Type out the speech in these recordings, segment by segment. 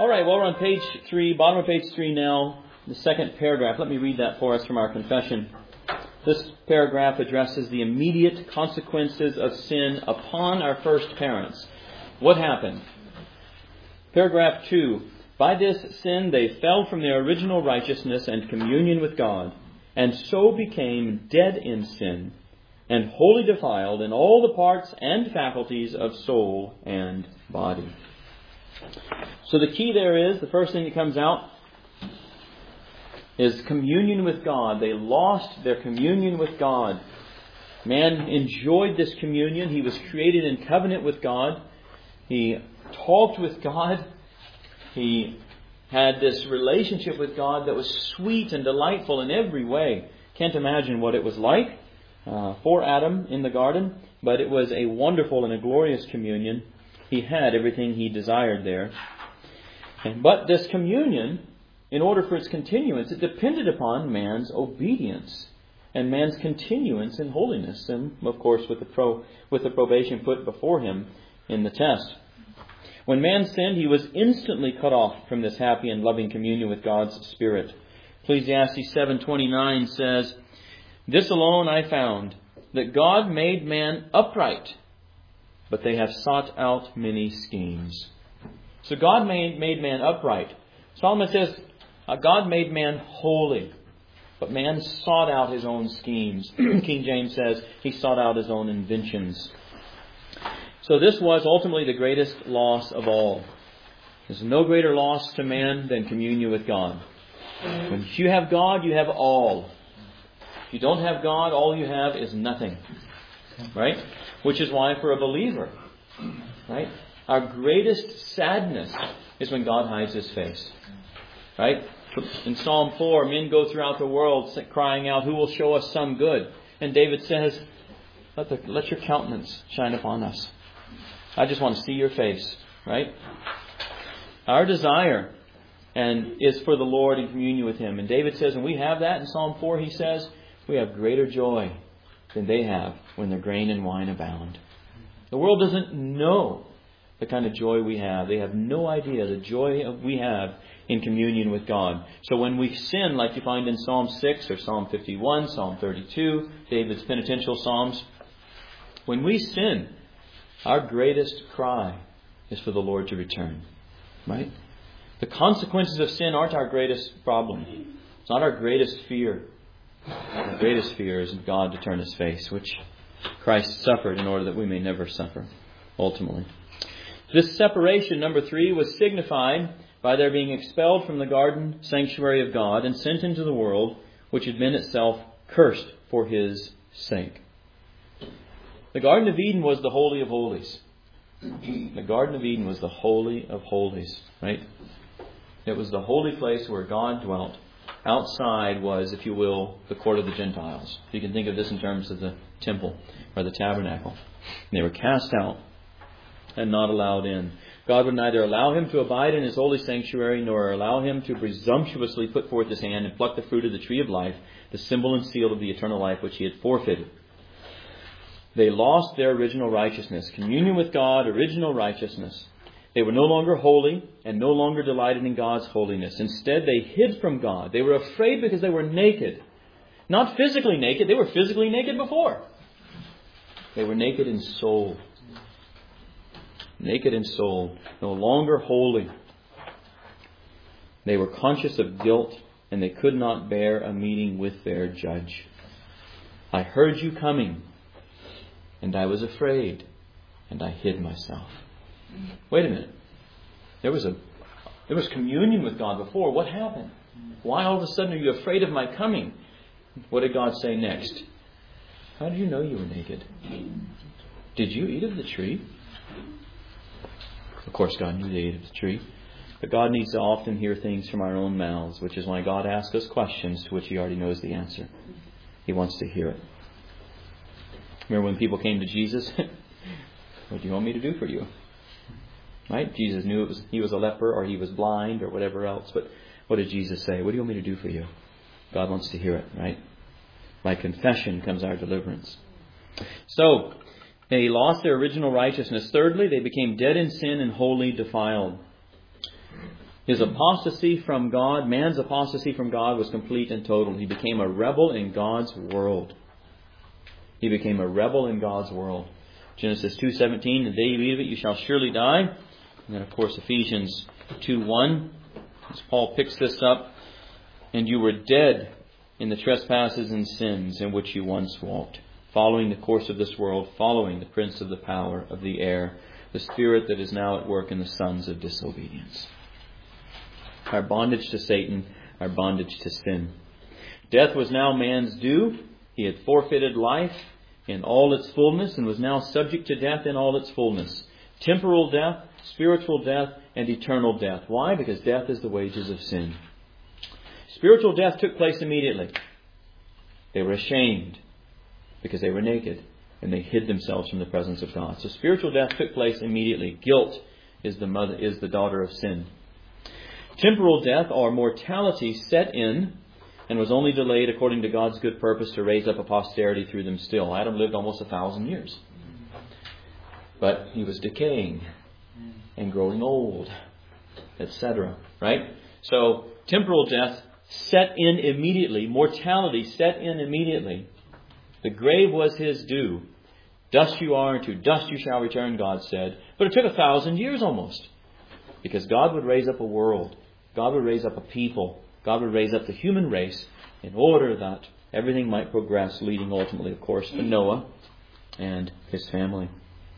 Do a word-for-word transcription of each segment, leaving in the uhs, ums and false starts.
All right, well, we're on page three, bottom of page three now, the second paragraph. Let me read that for us from our confession. This paragraph addresses the immediate consequences of sin upon our first parents. What happened? Paragraph two. By this sin they fell from their original righteousness and communion with God, and so became dead in sin, and wholly defiled in all the parts and faculties of soul and body. So the key there is, the first thing that comes out is communion with God. They lost their communion with God. Man enjoyed this communion. He was created in covenant with God. He talked with God. He had this relationship with God that was sweet and delightful in every way. Can't imagine what it was like uh, for Adam in the garden, but it was a wonderful and a glorious communion. He had everything he desired there. But this communion, in order for its continuance, it depended upon man's obedience and man's continuance in holiness, and of course with the pro, with the probation put before him in the test. When man sinned, he was instantly cut off from this happy and loving communion with God's Spirit. Ecclesiastes seven twenty-nine says, "This alone I found, that God made man upright, but they have sought out many schemes." So God made, made man upright. Solomon says, uh, God made man holy, but man sought out his own schemes. King James says he sought out his own inventions. So this was ultimately the greatest loss of all. There's no greater loss to man than communion with God. When you have God, you have all. If you don't have God, all you have is nothing. Right? Which is why for a believer, right, our greatest sadness is when God hides His face. Right? In Psalm four, men go throughout the world crying out, "Who will show us some good?" And David says, let, the, let your countenance shine upon us. I just want to see your face. Right? Our desire and is for the Lord in communion with Him. And David says, when we have that in Psalm four, he says, we have greater joy than they have when their grain and wine abound. The world doesn't know the kind of joy we have. They have no idea the joy we have in communion with God. So when we sin, like you find in Psalm six or Psalm fifty-one, Psalm thirty-two, David's penitential psalms, when we sin, our greatest cry is for the Lord to return. Right? The consequences of sin aren't our greatest problem. It's not our greatest fear. Our greatest fear is God to turn His face, which Christ suffered in order that we may never suffer, ultimately. This separation, number three, was signified by their being expelled from the garden sanctuary of God and sent into the world, which had been itself cursed for His sake. The Garden of Eden was the Holy of Holies. The Garden of Eden was the Holy of Holies, right? It was the holy place where God dwelt. Outside was, if you will, the court of the Gentiles. You can think of this in terms of the temple or the tabernacle. They were cast out and not allowed in. God would neither allow him to abide in His holy sanctuary nor allow him to presumptuously put forth his hand and pluck the fruit of the tree of life, the symbol and seal of the eternal life which He had forfeited. They lost their original righteousness. Communion with God, original righteousness. They were no longer holy and no longer delighted in God's holiness. Instead, they hid from God. They were afraid because they were naked. Not physically naked. They were physically naked before. They were naked in soul. Naked in soul. No longer holy. They were conscious of guilt and they could not bear a meeting with their judge. I heard you coming and I was afraid and I hid myself. Wait a minute. There was a there was communion with God before. What happened? Why all of a sudden are you afraid of my coming? What did God say next? How did you know you were naked? Did you eat of the tree? Of course, God knew they ate of the tree. But God needs to often hear things from our own mouths, which is why God asks us questions to which He already knows the answer. He wants to hear it. Remember when people came to Jesus? What do you want me to do for you? Right? Jesus knew it was he was a leper or he was blind or whatever else. But what did Jesus say? What do you want me to do for you? God wants to hear it, right? By confession comes our deliverance. So, they lost their original righteousness. Thirdly, they became dead in sin and wholly defiled. His apostasy from God, man's apostasy from God, was complete and total. He became a rebel in God's world. He became a rebel in God's world. Genesis two seventeen, the day you eat of it, you shall surely die. And then, of course, Ephesians two one, as Paul picks this up. And you were dead in the trespasses and sins in which you once walked, following the course of this world, following the prince of the power of the air, the spirit that is now at work in the sons of disobedience. Our bondage to Satan, our bondage to sin. Death was now man's due. He had forfeited life in all its fullness and was now subject to death in all its fullness. Temporal death, spiritual death, and eternal death. Why? Because death is the wages of sin. Spiritual death took place immediately. They were ashamed because they were naked and they hid themselves from the presence of God. So spiritual death took place immediately. Guilt is the mother, is the daughter of sin. Temporal death or mortality set in and was only delayed according to God's good purpose to raise up a posterity through them still. Adam lived almost a thousand years. But he was decaying and growing old, et cetera. Right? So temporal death set in immediately. Mortality set in immediately. The grave was his due. Dust you are, and to dust you shall return, God said. But it took a thousand years almost. Because God would raise up a world. God would raise up a people. God would raise up the human race in order that everything might progress, leading ultimately, of course, to Noah and his family.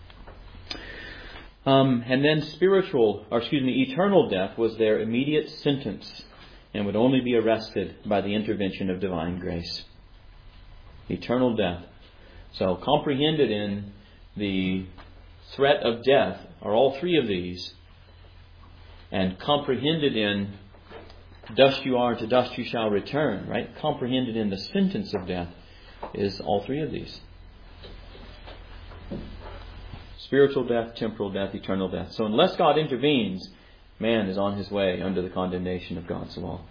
Um, and then spiritual, or excuse me, eternal death was their immediate sentence and would only be arrested by the intervention of divine grace. Eternal death. So comprehended in the threat of death are all three of these. And comprehended in dust you are, to dust you shall return, right? Comprehended in the sentence of death is all three of these. Spiritual death, temporal death, eternal death. So unless God intervenes, man is on his way under the condemnation of God's law.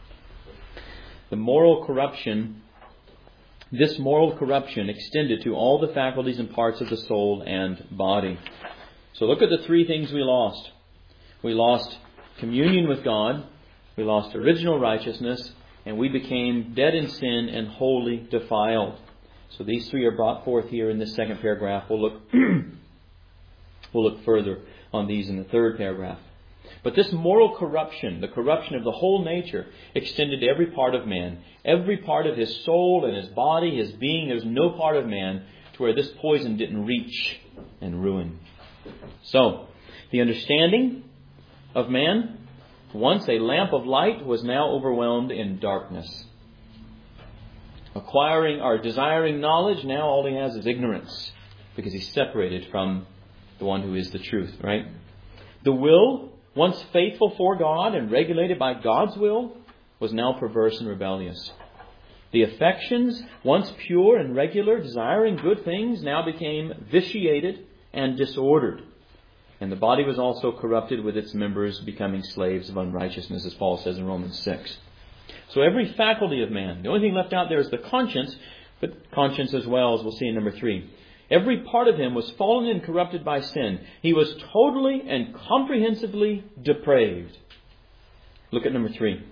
The moral corruption, this moral corruption extended to all the faculties and parts of the soul and body. So look at the three things we lost. We lost communion with God, we lost original righteousness, and we became dead in sin and wholly defiled. So these three are brought forth here in this second paragraph. We'll look, we'll look further on these in the third paragraph. But this moral corruption, the corruption of the whole nature, extended to every part of man. Every part of his soul and his body, his being. There's no part of man to where this poison didn't reach and ruin. So, the understanding of man, once a lamp of light, was now overwhelmed in darkness. Acquiring or desiring knowledge, now all he has is ignorance, because he's separated from the one who is the truth, right? The will, once faithful for God and regulated by God's will, was now perverse and rebellious. The affections, once pure and regular, desiring good things, now became vitiated and disordered. And the body was also corrupted with its members, becoming slaves of unrighteousness, as Paul says in Romans six. So every faculty of man, the only thing left out there is the conscience, but conscience as well, as we'll see in number three. Every part of him was fallen and corrupted by sin. He was totally and comprehensively depraved. Look at number three.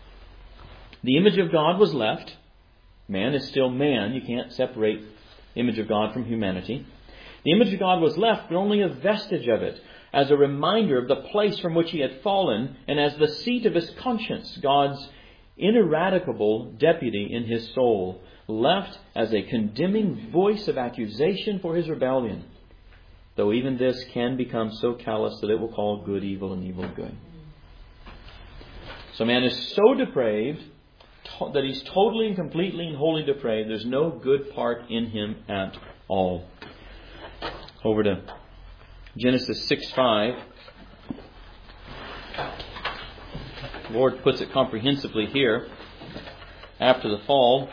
The image of God was left. Man is still man. You can't separate the image of God from humanity. The image of God was left, but only a vestige of it, as a reminder of the place from which he had fallen, and as the seat of his conscience, God's ineradicable deputy in his soul, left as a condemning voice of accusation for his rebellion, though even this can become so callous that it will call good evil and evil good. So man is so depraved that he's totally and completely and wholly depraved. There's no good part in him at all. Over to Genesis six five. The Lord puts it comprehensively here. After the fall,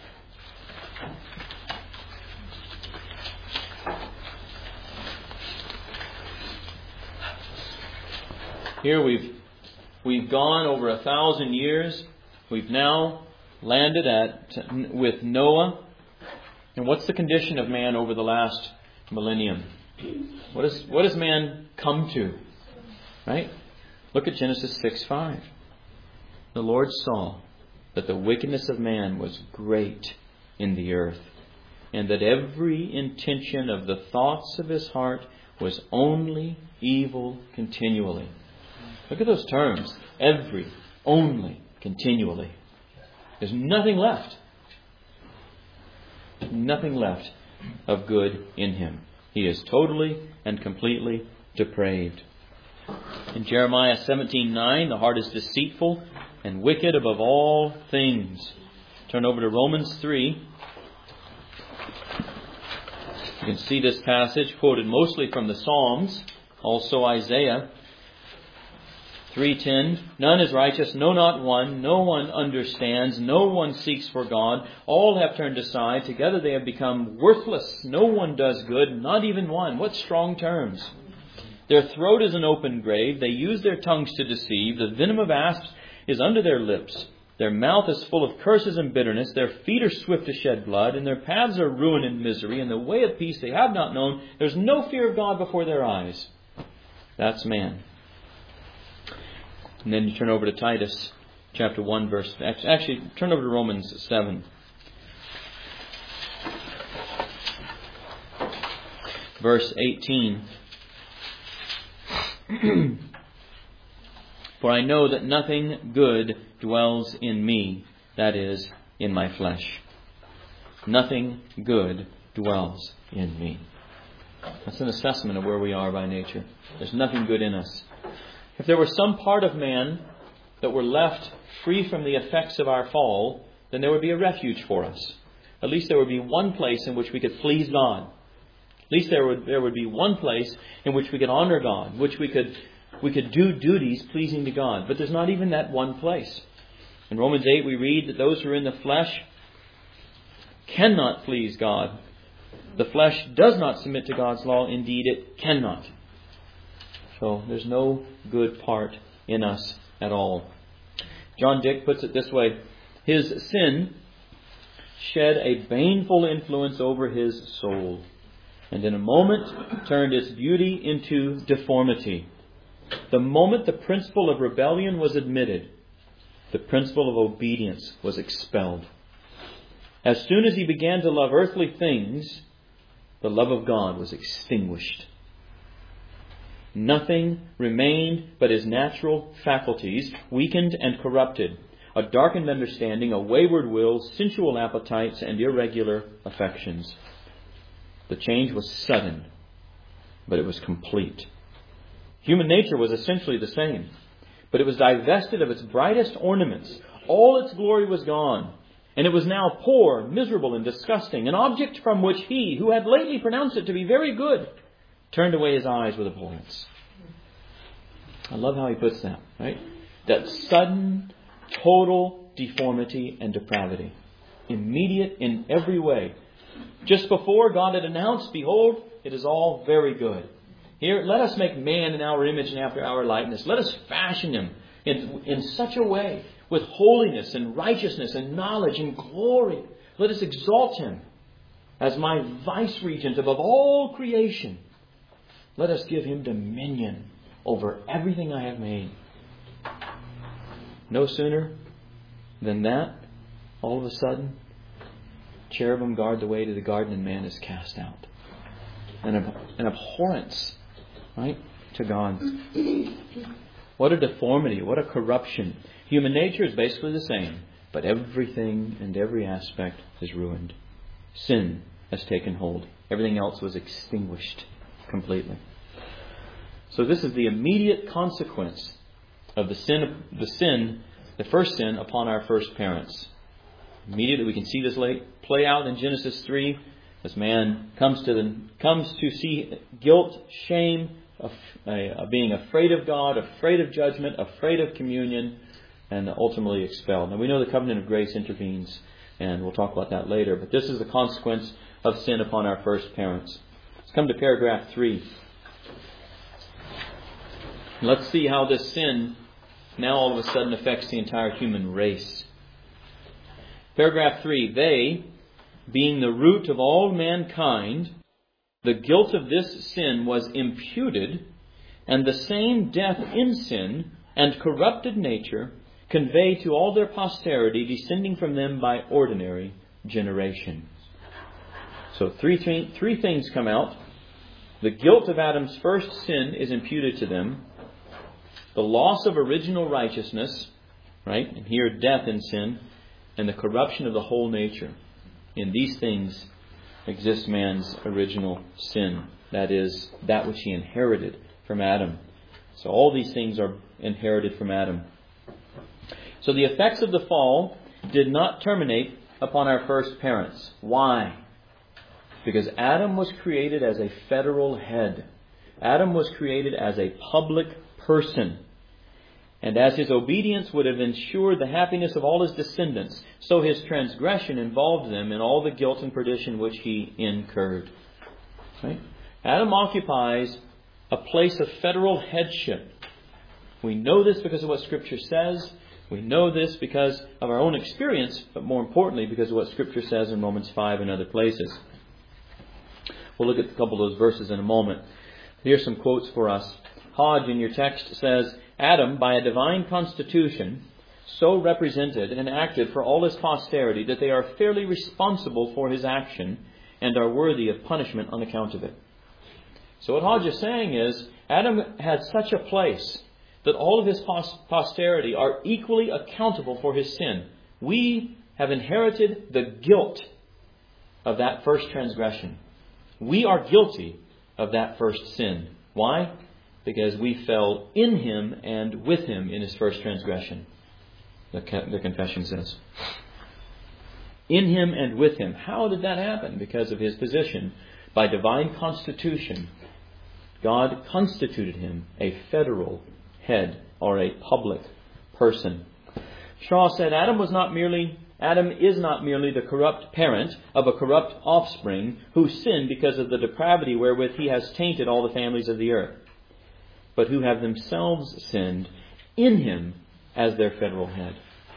here we've we've gone over a thousand years. We've now landed at with Noah. And what's the condition of man over the last millennium? What is what does man come to? Right? Look at Genesis six five. The Lord saw that the wickedness of man was great in the earth, and that every intention of the thoughts of his heart was only evil continually. Look at those terms. Every, only, continually. There's nothing left. Nothing left of good in him. He is totally and completely depraved. In Jeremiah seventeen nine, the heart is deceitful and wicked above all things. Turn over to Romans three. You can see this passage quoted mostly from the Psalms, also Isaiah three ten. None is righteous, no, not one. No one understands. No one seeks for God. All have turned aside. Together they have become worthless. No one does good, not even one. What strong terms. Their throat is an open grave. They use their tongues to deceive. The venom of asps is under their lips. Their mouth is full of curses and bitterness. Their feet are swift to shed blood. And their paths are ruin and misery. And the way of peace they have not known. There's no fear of God before their eyes. That's man. And then you turn over to Titus chapter one verse... Actually, turn over to Romans seven. Verse eighteen. For I know that nothing good dwells in me, that is, in my flesh. Nothing good dwells in me. That's an assessment of where we are by nature. There's nothing good in us. If there were some part of man that were left free from the effects of our fall, then there would be a refuge for us. At least there would be one place in which we could please God. At least there would there would be one place in which we could honor God, which we could we could do duties pleasing to God. But there's not even that one place. In Romans eight we read that those who are in the flesh cannot please God. The flesh does not submit to God's law. Indeed, it cannot. So there's no good part in us at all. John Dick puts it this way. His sin shed a baneful influence over his soul, and in a moment turned its beauty into deformity. The moment the principle of rebellion was admitted, the principle of obedience was expelled. As soon as he began to love earthly things, the love of God was extinguished. Nothing remained but his natural faculties, weakened and corrupted, a darkened understanding, a wayward will, sensual appetites, and irregular affections. The change was sudden, but it was complete. Human nature was essentially the same, but it was divested of its brightest ornaments. All its glory was gone, and it was now poor, miserable, and disgusting, an object from which he, who had lately pronounced it to be very good, turned away his eyes with abhorrence. I love how he puts that, right? That sudden, total deformity and depravity. Immediate in every way. Just before God had announced, behold, it is all very good. Here, let us make man in our image and after our likeness. Let us fashion him in, in such a way, with holiness and righteousness and knowledge and glory. Let us exalt him as my vice-regent above all creation. Let us give him dominion over everything I have made. No sooner than that, all of a sudden, cherubim guard the way to the garden and man is cast out. An, ab- an abhorrence, right, to God. What a deformity, what a corruption. Human nature is basically the same, but everything and every aspect is ruined. Sin has taken hold. Everything else was extinguished completely. So this is the immediate consequence of the sin, the sin, the first sin upon our first parents. Immediately we can see this play out in Genesis three as man comes to the, comes to see guilt, shame, of, uh, being afraid of God, afraid of judgment, afraid of communion, and ultimately expelled. Now we know the covenant of grace intervenes, and we'll talk about that later. But this is the consequence of sin upon our first parents. Let's come to paragraph three. Let's see how this sin now all of a sudden affects the entire human race. Paragraph three. They, being the root of all mankind, the guilt of this sin was imputed, and the same death in sin and corrupted nature convey to all their posterity, descending from them by ordinary generation. So three, th- three things come out. The guilt of Adam's first sin is imputed to them. The loss of original righteousness, right? And here death in sin. And the corruption of the whole nature. In these things exists man's original sin. That is, that which he inherited from Adam. So all these things are inherited from Adam. So the effects of the fall did not terminate upon our first parents. Why? Because Adam was created as a federal head. Adam was created as a public person. And as his obedience would have ensured the happiness of all his descendants, so his transgression involved them in all the guilt and perdition which he incurred. Right? Adam occupies a place of federal headship. We know this because of what Scripture says. We know this because of our own experience, but more importantly because of what Scripture says in Romans five and other places. We'll look at a couple of those verses in a moment. Here's some quotes for us. Hodge in your text says, Adam, by a divine constitution, so represented and acted for all his posterity that they are fairly responsible for his action and are worthy of punishment on account of it. So what Hodge is saying is, Adam had such a place that all of his posterity are equally accountable for his sin. We have inherited the guilt of that first transgression. We are guilty of that first sin. Why? Because we fell in him and with him in his first transgression. The, the confession says. In him and with him. How did that happen? Because of his position. By divine constitution, God constituted him a federal head or a public person. Shaw said Adam was not merely Adam is not merely the corrupt parent of a corrupt offspring who sinned because of the depravity wherewith he has tainted all the families of the earth, but who have themselves sinned in him as their federal head.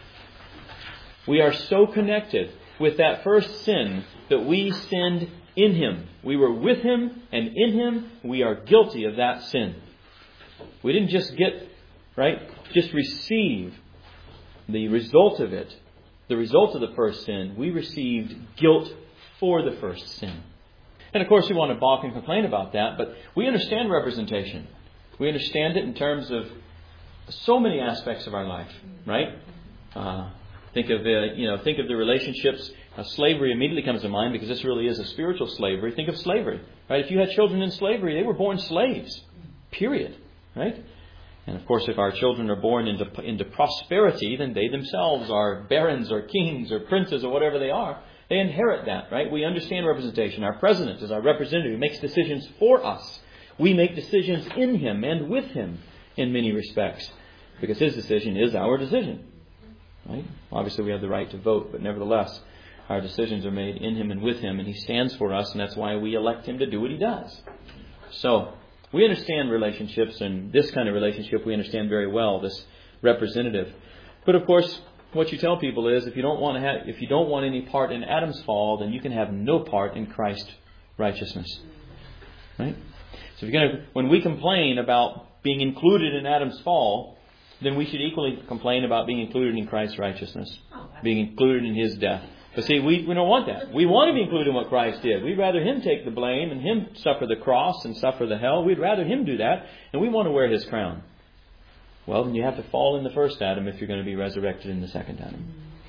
We are so connected with that first sin that we sinned in him. We were with him, and in him we are guilty of that sin. We didn't just get, right, just receive the result of it, the result of the first sin. We received guilt for the first sin. And of course we want to balk and complain about that, but we understand representation. We understand it in terms of so many aspects of our life, right? Uh, think of the, you know, think of the relationships. Uh, slavery immediately comes to mind because this really is a spiritual slavery. Think of slavery, right? If you had children in slavery, they were born slaves, period, right? And of course, if our children are born into into prosperity, then they themselves are barons or kings or princes or whatever they are. They inherit that, right? We understand representation. Our president is our representative. He makes decisions for us. We make decisions in him and with him in many respects, because his decision is our decision. Right? Obviously, we have the right to vote, but nevertheless, our decisions are made in him and with him, and he stands for us, and that's why we elect him to do what he does. So, we understand relationships, and this kind of relationship we understand very well, this representative. But of course, what you tell people is, if you don't want to have, if you don't want any part in Adam's fall, then you can have no part in Christ's righteousness. Right? So if you're going to, when we complain about being included in Adam's fall, then we should equally complain about being included in Christ's righteousness, being included in his death. But see, we, we don't want that. We want to be included in what Christ did. We'd rather him take the blame and him suffer the cross and suffer the hell. We'd rather him do that, and we want to wear his crown. Well, then you have to fall in the first Adam if you're going to be resurrected in the second Adam.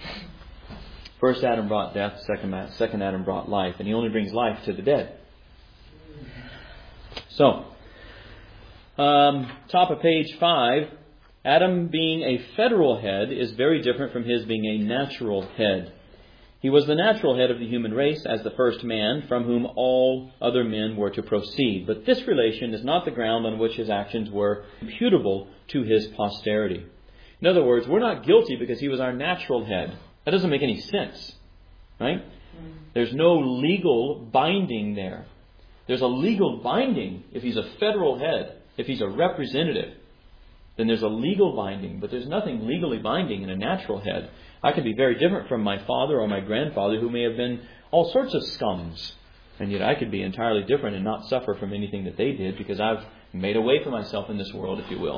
First Adam brought death, second, second Adam brought life, and he only brings life to the dead. So, um, top of page five, Adam being a federal head is very different from his being a natural head. He was the natural head of the human race as the first man from whom all other men were to proceed. But this relation is not the ground on which his actions were imputable to his posterity. In other words, we're not guilty because he was our natural head. That doesn't make any sense. Right? There's no legal binding there. There's a legal binding if he's a federal head, if he's a representative. Then there's a legal binding, but there's nothing legally binding in a natural head. I could be very different from my father or my grandfather, who may have been all sorts of scums. And yet I could be entirely different and not suffer from anything that they did, because I've made a way for myself in this world, if you will.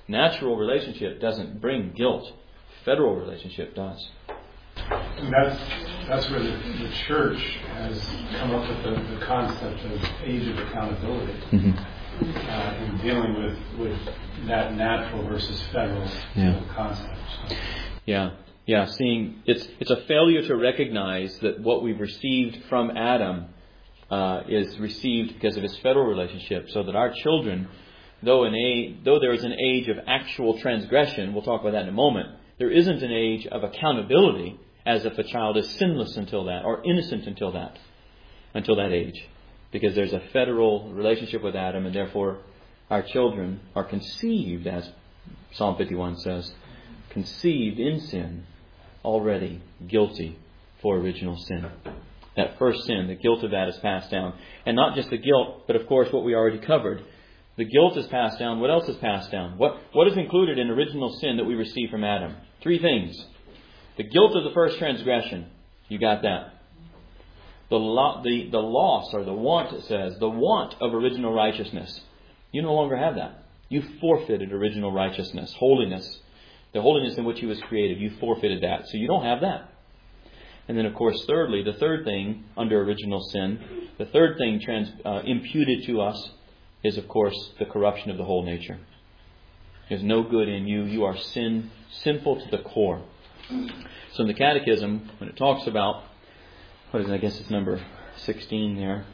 Natural relationship doesn't bring guilt. Federal relationship does. And that's that's where the, the church has come up with the, the concept of age of accountability mm-hmm. uh, in dealing with, with that natural versus federal yeah. concept. So. Yeah, yeah. Seeing it's it's a failure to recognize that what we've received from Adam uh, is received because of his federal relationship, so that our children, though in a though there is an age of actual transgression, we'll talk about that in a moment. There isn't an age of accountability, as if a child is sinless until that, or innocent until that, until that age. Because there's a federal relationship with Adam, and therefore our children are conceived, as Psalm fifty-one says, conceived in sin, already guilty for original sin. That first sin, the guilt of that is passed down. And not just the guilt, but of course what we already covered. The guilt is passed down. What else is passed down? What What is included in original sin that we receive from Adam? Three things. The guilt of the first transgression. You got that. The, lo- the, the loss, or the want, it says, the want of original righteousness. You no longer have that. You forfeited original righteousness, holiness. The holiness in which He was created. You forfeited that. So you don't have that. And then, of course, thirdly, the third thing under original sin, the third thing trans, uh, imputed to us is, of course, the corruption of the whole nature. There's no good in you. You are sin, sinful to the core. So in the Catechism, when it talks about, what is it? I guess it's number sixteen there.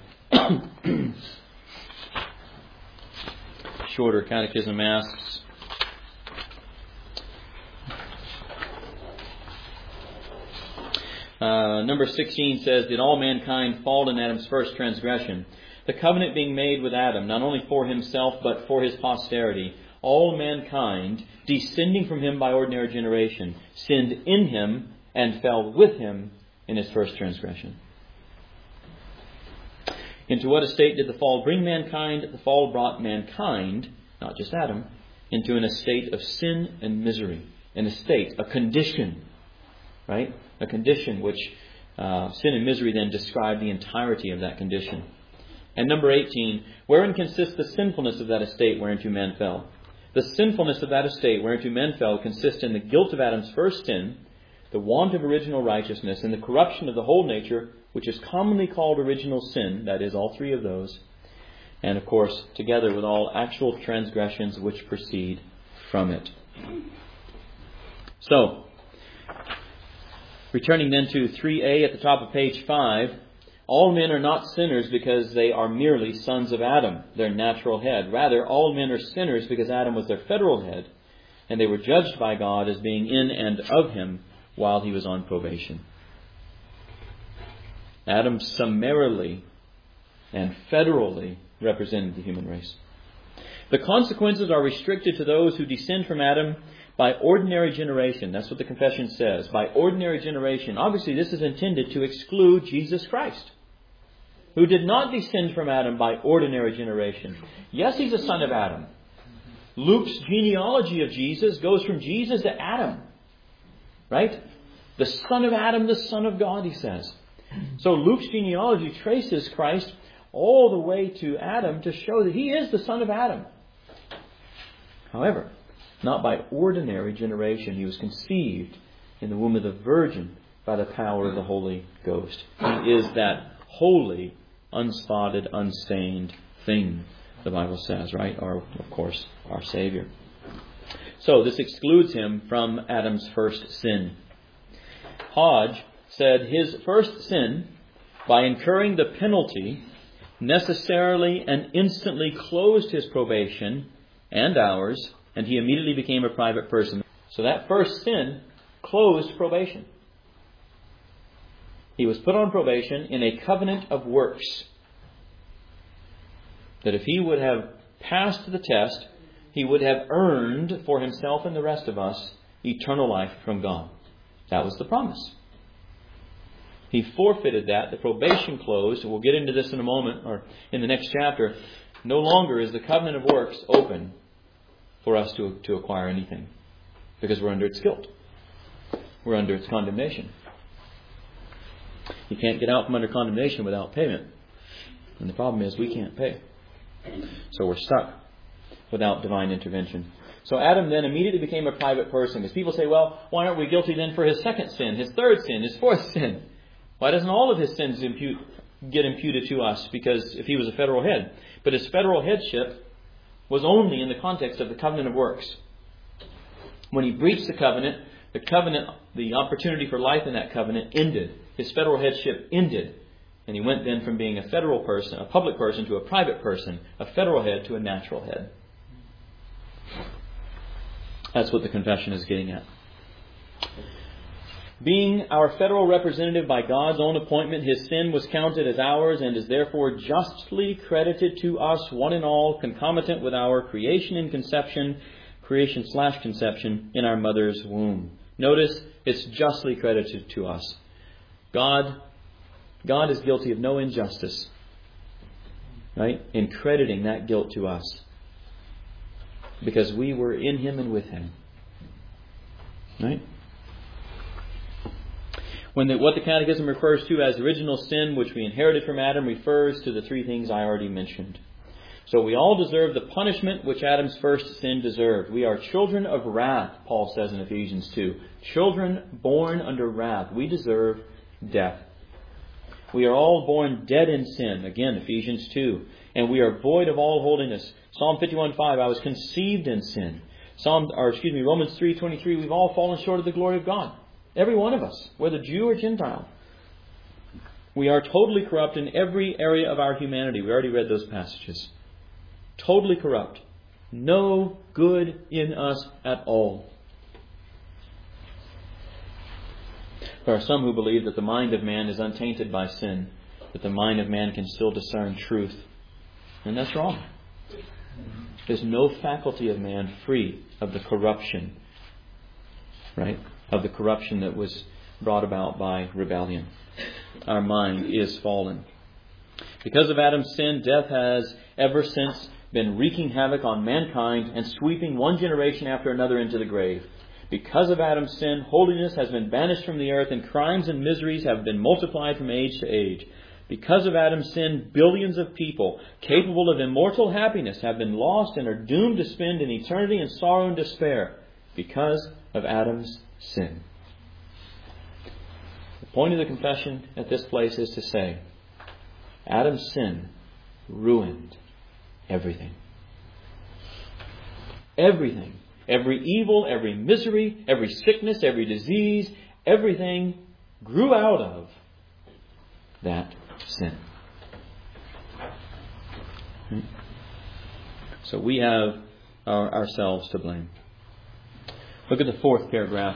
Shorter Catechism asks, uh, number sixteen says, did all mankind fall in Adam's first transgression? The covenant being made with Adam, not only for himself, but for his posterity, all mankind, descending from him by ordinary generation, sinned in him and fell with him in his first transgression. Into what estate did the fall bring mankind? The fall brought mankind, not just Adam, into an estate of sin and misery. An estate, a condition, right? A condition which uh, sin and misery then describe the entirety of that condition. And number eighteen, wherein consists the sinfulness of that estate whereinto man fell? The sinfulness of that estate whereinto men fell consists in the guilt of Adam's first sin, the want of original righteousness, and the corruption of the whole nature, which is commonly called original sin, that is, all three of those, and of course, together with all actual transgressions which proceed from it. So, returning then to three A at the top of page five, all men are not sinners because they are merely sons of Adam, their natural head. Rather, all men are sinners because Adam was their federal head, and they were judged by God as being in and of him while he was on probation. Adam summarily and federally represented the human race. The consequences are restricted to those who descend from Adam by ordinary generation. That's what the confession says. By ordinary generation. Obviously, this is intended to exclude Jesus Christ, who did not descend from Adam by ordinary generation. Yes, he's a son of Adam. Luke's genealogy of Jesus goes from Jesus to Adam. Right? The son of Adam, the son of God, he says. So Luke's genealogy traces Christ all the way to Adam to show that he is the son of Adam. However, not by ordinary generation. He was conceived in the womb of the Virgin by the power of the Holy Ghost. He is that holy, unspotted, unstained thing, the Bible says, right? Or, of course, our Savior. So this excludes him from Adam's first sin. Hodge said his first sin, by incurring the penalty, necessarily and instantly closed his probation and ours, and he immediately became a private person. So that first sin closed probation. He was put on probation in a covenant of works. That if he would have passed the test, he would have earned for himself and the rest of us eternal life from God. That was the promise. He forfeited that. The probation closed. We'll get into this in a moment, or in the next chapter. No longer is the covenant of works open for us to, to acquire anything, because we're under its guilt. We're under its condemnation. You can't get out from under condemnation without payment. And the problem is we can't pay. So we're stuck without divine intervention. So Adam then immediately became a private person. Because people say, well, why aren't we guilty then for his second sin, his third sin, his fourth sin? Why doesn't all of his sins impute, get imputed to us? Because if he was a federal head. But his federal headship was only in the context of the covenant of works. When he breached the covenant, the covenant, the opportunity for life in that covenant ended. His federal headship ended. And he went then from being a federal person, a public person, to a private person, a federal head to a natural head. That's what the confession is getting at. Being our federal representative by God's own appointment, his sin was counted as ours and is therefore justly credited to us, one and all, concomitant with our creation and conception, creation slash conception in our mother's womb. Notice, it's justly credited to us. God, God is guilty of no injustice, right, in crediting that guilt to us. Because we were in him and with him. Right? When the, what the Catechism refers to as original sin, which we inherited from Adam, refers to the three things I already mentioned. So we all deserve the punishment which Adam's first sin deserved. We are children of wrath, Paul says in Ephesians two. Children born under wrath. We deserve death. We are all born dead in sin. Again, Ephesians two. And we are void of all holiness. Psalm fifty-one five, I was conceived in sin. Psalm, or excuse me, Romans three twenty-three, we've all fallen short of the glory of God. Every one of us, whether Jew or Gentile. We are totally corrupt in every area of our humanity. We already read those passages. Totally corrupt. No good in us at all. There are some who believe that the mind of man is untainted by sin, that the mind of man can still discern truth. And that's wrong. There's no faculty of man free of the corruption, right? Of the corruption that was brought about by rebellion. Our mind is fallen. Because of Adam's sin, death has ever since been wreaking havoc on mankind and sweeping one generation after another into the grave. Because of Adam's sin, holiness has been banished from the earth and crimes and miseries have been multiplied from age to age. Because of Adam's sin, billions of people capable of immortal happiness have been lost and are doomed to spend an eternity in sorrow and despair because of Adam's sin. The point of the confession at this place is to say, Adam's sin ruined everything. Everything. Every evil, every misery, every sickness, every disease, everything grew out of that sin. So we have our, ourselves to blame. Look at the fourth paragraph.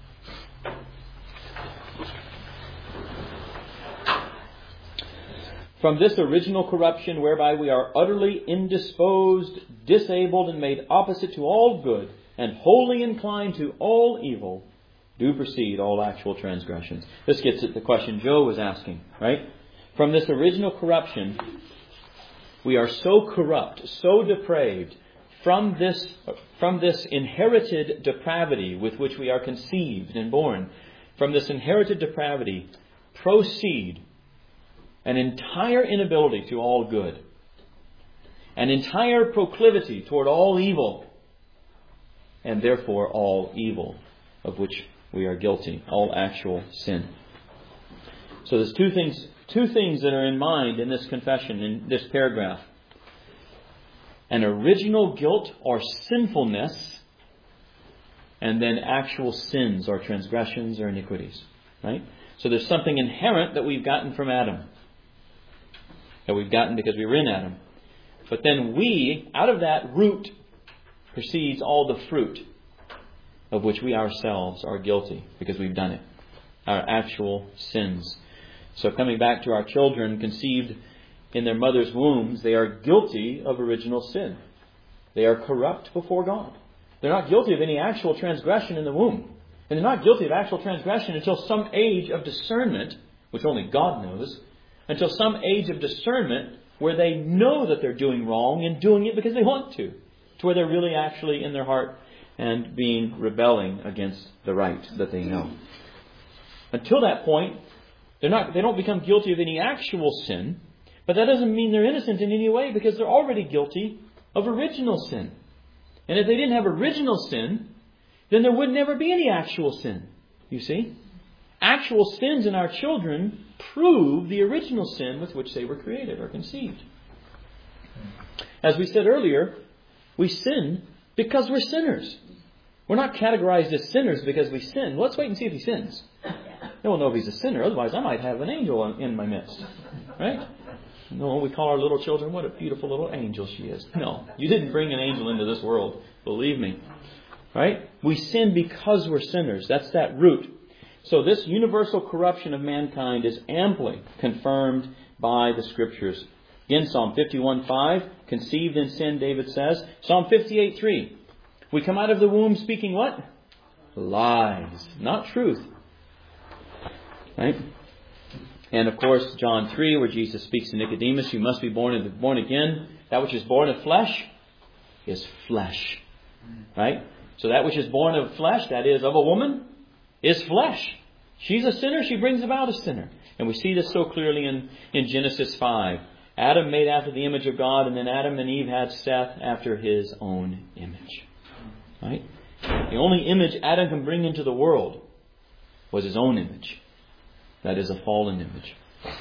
From this original corruption whereby we are utterly indisposed, disabled, and made opposite to all good, and wholly inclined to all evil, do proceed all actual transgressions. This gets at the question Joe was asking, right? From this original corruption, we are so corrupt, so depraved, from this, from this inherited depravity with which we are conceived and born, from this inherited depravity, proceed an entire inability to all good, an entire proclivity toward all evil, and therefore all evil of which we are guilty, all actual sin. So there's two things, two things that are in mind in this confession, in this paragraph. An original guilt or sinfulness, and then actual sins or transgressions or iniquities. Right? So there's something inherent that we've gotten from Adam. That we've gotten because we were in Adam. But then we, out of that root, proceeds all the fruit of which we ourselves are guilty because we've done it. Our actual sins. So coming back to our children conceived in their mother's wombs, they are guilty of original sin. They are corrupt before God. They're not guilty of any actual transgression in the womb. And they're not guilty of actual transgression until some age of discernment, which only God knows, until some age of discernment where they know that they're doing wrong and doing it because they want to. To where they're really actually in their heart and being rebelling against the right that they know. Until that point, they're not, they don't become guilty of any actual sin, but that doesn't mean they're innocent in any way because they're already guilty of original sin. And if they didn't have original sin, then there would never be any actual sin. You see? Actual sins in our children prove the original sin with which they were created or conceived. As we said earlier, we sin because we're sinners. We're not categorized as sinners because we sin. Let's wait and see if he sins. No one will know if he's a sinner. Otherwise, I might have an angel in my midst. Right? No, we call our little children, what a beautiful little angel she is. No, you didn't bring an angel into this world. Believe me. Right? We sin because we're sinners. That's that root. So this universal corruption of mankind is amply confirmed by the Scriptures. Again, Psalm fifty-one five, conceived in sin, David says. Psalm fifty-eight three, we come out of the womb speaking what? Lies, not truth. Right? And of course, John three, where Jesus speaks to Nicodemus, you must be born, born again. That which is born of flesh is flesh. Right? So that which is born of flesh, that is of a woman, is flesh. She's a sinner, she brings about a sinner. And we see this so clearly in, in Genesis five. Adam made after the image of God, and then Adam and Eve had Seth after his own image. Right? The only image Adam can bring into the world was his own image. That is a fallen image.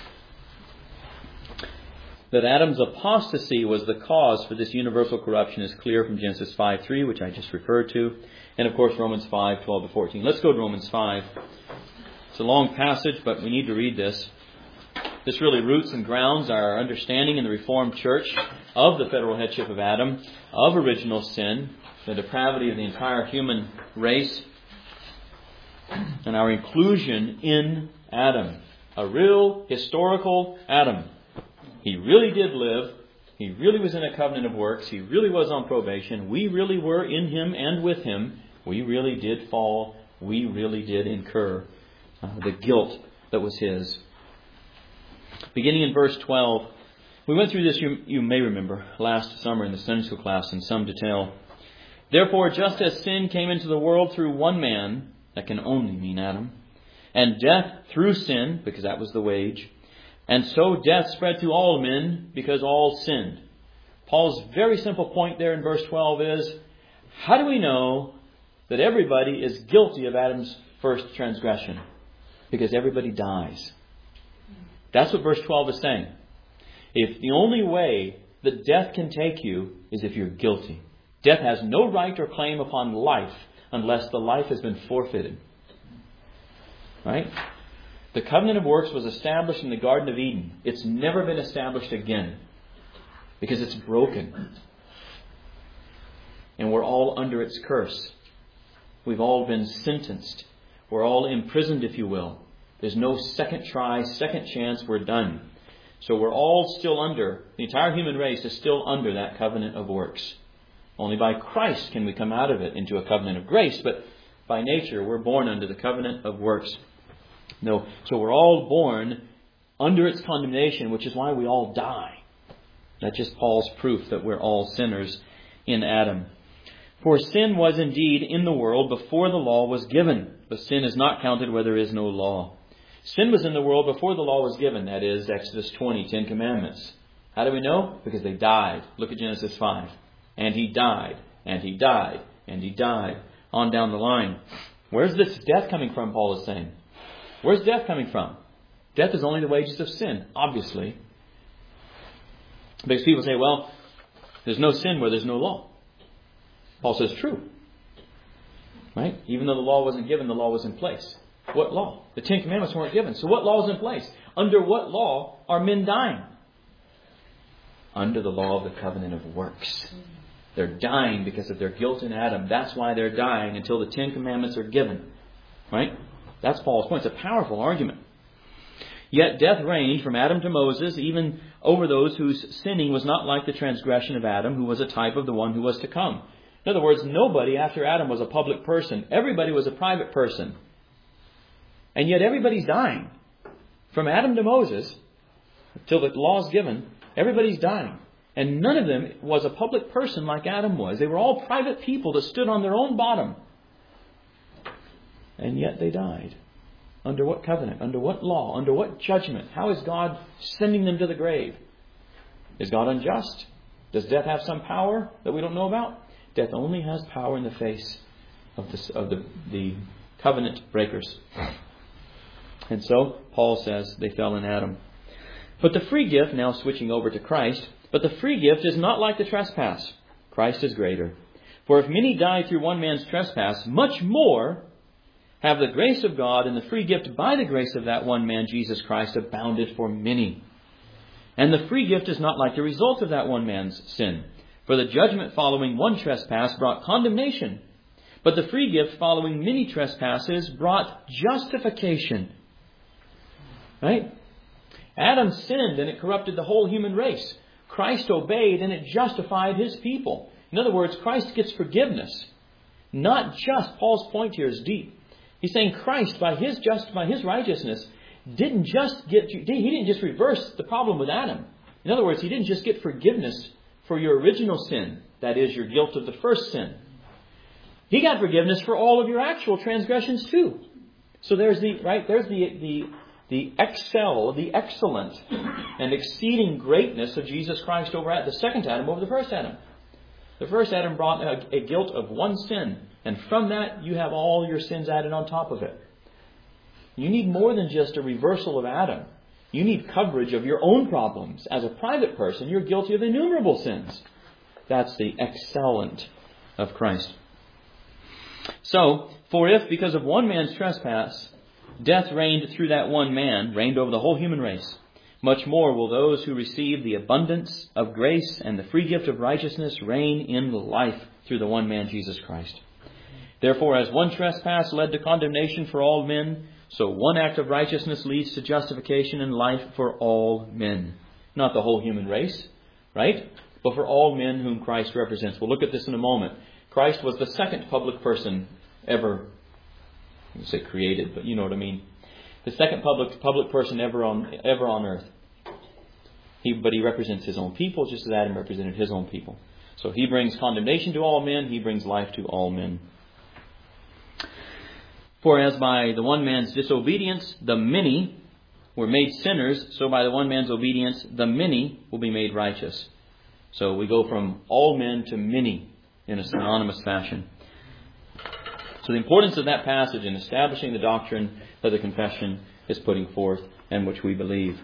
That Adam's apostasy was the cause for this universal corruption is clear from Genesis five three, which I just referred to. And of course Romans five twelve to fourteen. Let's go to Romans five. It's a long passage, but we need to read this. This really roots and grounds our understanding in the Reformed Church of the federal headship of Adam, of original sin, the depravity of the entire human race, and our inclusion in Adam. A real historical Adam. He really did live. He really was in a covenant of works. He really was on probation. We really were in him and with him. We really did fall. We really did incur uh, the guilt that was his. Beginning in verse twelve, we went through this, you, you may remember, last summer in the Sunday school class in some detail. Therefore, just as sin came into the world through one man, that can only mean Adam, and death through sin, because that was the wage, and so death spread to all men because all sinned. Paul's very simple point there in verse twelve is, how do we know that everybody is guilty of Adam's first transgression? Because everybody dies. That's what verse twelve is saying. If the only way that death can take you is if you're guilty. Death has no right or claim upon life unless the life has been forfeited. Right? The covenant of works was established in the Garden of Eden. It's never been established again because it's broken. And we're all under its curse. We've all been sentenced. We're all imprisoned, if you will. There's no second try, second chance, we're done. So we're all still under, the entire human race is still under that covenant of works. Only by Christ can we come out of it into a covenant of grace, but by nature we're born under the covenant of works. No, so we're all born under its condemnation, which is why we all die. That's just Paul's proof that we're all sinners in Adam. For sin was indeed in the world before the law was given, but sin is not counted where there is no law. Sin was in the world before the law was given, that is, Exodus twenty, Ten Commandments. How do we know? Because they died. Look at Genesis five. And he died, and he died, and he died. On down the line. Where's this death coming from, Paul is saying? Where's death coming from? Death is only the wages of sin, obviously. Because people say, well, there's no sin where there's no law. Paul says, true. Right? Even though the law wasn't given, the law was in place. What law? The Ten Commandments weren't given. So what law is in place? Under what law are men dying? Under the law of the covenant of works. They're dying because of their guilt in Adam. That's why they're dying until the Ten Commandments are given. Right? That's Paul's point. It's a powerful argument. Yet death reigned from Adam to Moses, even over those whose sinning was not like the transgression of Adam, who was a type of the one who was to come. In other words, nobody after Adam was a public person. Everybody was a private person. And yet everybody's dying. From Adam to Moses, till the law is given, everybody's dying. And none of them was a public person like Adam was. They were all private people that stood on their own bottom. And yet they died. Under what covenant? Under what law? Under what judgment? How is God sending them to the grave? Is God unjust? Does death have some power that we don't know about? Death only has power in the face of, this, of the, the covenant breakers. And so, Paul says they fell in Adam. But the free gift, now switching over to Christ, but the free gift is not like the trespass. Christ is greater. For if many died through one man's trespass, much more have the grace of God and the free gift by the grace of that one man, Jesus Christ, abounded for many. And the free gift is not like the result of that one man's sin. For the judgment following one trespass brought condemnation, but the free gift following many trespasses brought justification. Right? Adam sinned and it corrupted the whole human race. Christ obeyed and it justified his people. In other words, Christ gets forgiveness. Not just, Paul's point here is deep. He's saying Christ, by his just, by his righteousness, didn't just get, he didn't just reverse the problem with Adam. In other words, he didn't just get forgiveness for your original sin, that is, your guilt of the first sin. He got forgiveness for all of your actual transgressions too. So there's the right, there's the the the excel, the excellent and exceeding greatness of Jesus Christ over the second Adam over the first Adam. The first Adam brought a, a guilt of one sin, and from that you have all your sins added on top of it. You need more than just a reversal of Adam. You need coverage of your own problems. As a private person, you're guilty of innumerable sins. That's the excellent of Christ. So, for if because of one man's trespass, death reigned through that one man, reigned over the whole human race, much more will those who receive the abundance of grace and the free gift of righteousness reign in life through the one man, Jesus Christ. Therefore, as one trespass led to condemnation for all men, so one act of righteousness leads to justification and life for all men. Not the whole human race, right? But for all men whom Christ represents. We'll look at this in a moment. Christ was the second public person ever, I would say created, but you know what I mean. The second public public person ever on ever on earth. He, but he represents his own people, just as Adam represented his own people. So he brings condemnation to all men, he brings life to all men. For as by the one man's disobedience the many were made sinners, so by the one man's obedience the many will be made righteous. So we go from all men to many in a synonymous fashion. So the importance of that passage in establishing the doctrine that the confession is putting forth and which we believe.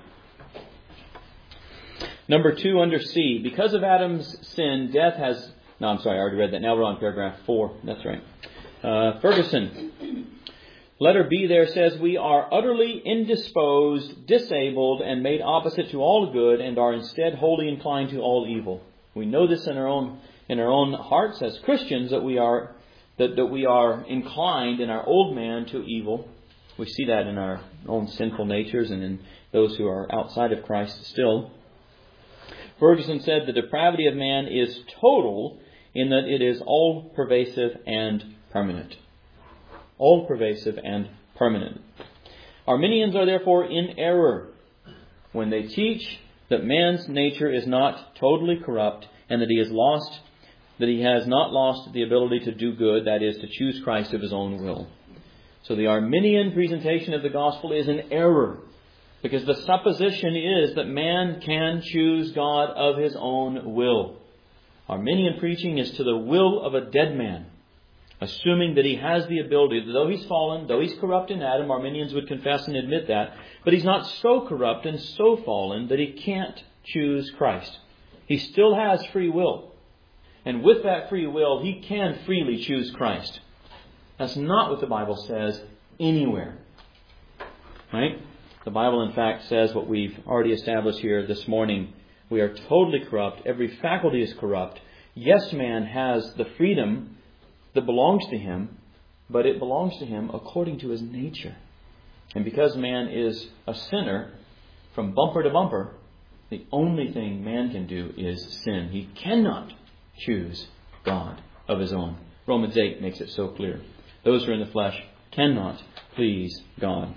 Number two, under C. Because of Adam's sin, death has... No, I'm sorry, I already read that. Now we're on paragraph four. That's right. Uh, Ferguson. Letter B there says, we are utterly indisposed, disabled, and made opposite to all good, and are instead wholly inclined to all evil. We know this in our own in our own hearts as Christians, that we are that, that we are inclined in our old man to evil. We see that in our own sinful natures and in those who are outside of Christ still. Ferguson said the depravity of man is total in that it is all pervasive and permanent. All pervasive and permanent. Arminians are therefore in error when they teach that man's nature is not totally corrupt and that he has lost, that he has not lost the ability to do good, that is, to choose Christ of his own will. So the Arminian presentation of the gospel is an error, because the supposition is that man can choose God of his own will. Arminian preaching is to the will of a dead man, assuming that he has the ability, though he's fallen, though he's corrupt in Adam, Arminians would confess and admit that, but he's not so corrupt and so fallen that he can't choose Christ. He still has free will. And with that free will, he can freely choose Christ. That's not what the Bible says anywhere. Right? The Bible, in fact, says what we've already established here this morning. We are totally corrupt. Every faculty is corrupt. Yes, man has the freedom that belongs to him, but it belongs to him according to his nature. And because man is a sinner from bumper to bumper, the only thing man can do is sin. He cannot choose God of his own. Romans eight makes it so clear. Those who are in the flesh cannot please God.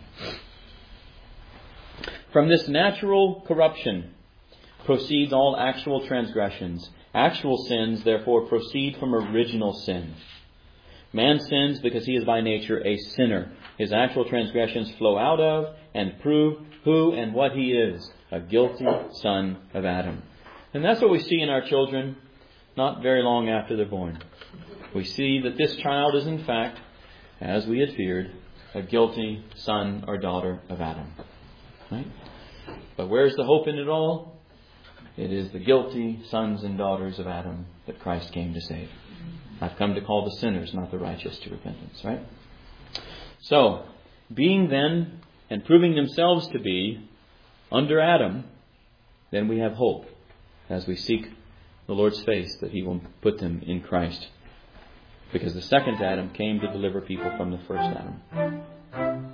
From this natural corruption proceeds all actual transgressions. Actual sins, therefore, proceed from original sin. Man sins because he is by nature a sinner. His actual transgressions flow out of and prove who and what he is, a guilty son of Adam. And that's what we see in our children. not very long after they're born. We see that this child is in fact, as we had feared, a guilty son or daughter of Adam. Right? But where's the hope in it all? It is the guilty sons and daughters of Adam that Christ came to save. I've come to call the sinners, not the righteous, to repentance. Right? So, being then and proving themselves to be under Adam, then we have hope as we seek the Lord's face that He will put them in Christ. Because the second Adam came to deliver people from the first Adam.